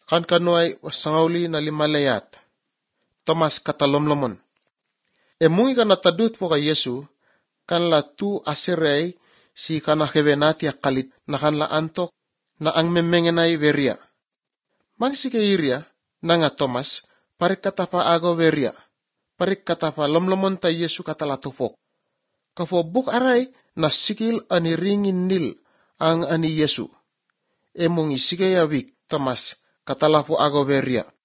kan kanuay wasangauli na limalayat. Tomas katalomlomon. Emungi ka natadut po kay Yesu, kan la tu asirey si kanakebenati akalit na kan la antok na ang memengenay veria. Magsikairiya na nga Tomas, parik katapa agaw veria, parik katapa lomlomon tay Yesu katalatupok. Kapobuk aray na sikil aniringin nil ang ani Yesu. Emong isigayawik Tomas katalapo agaw veria.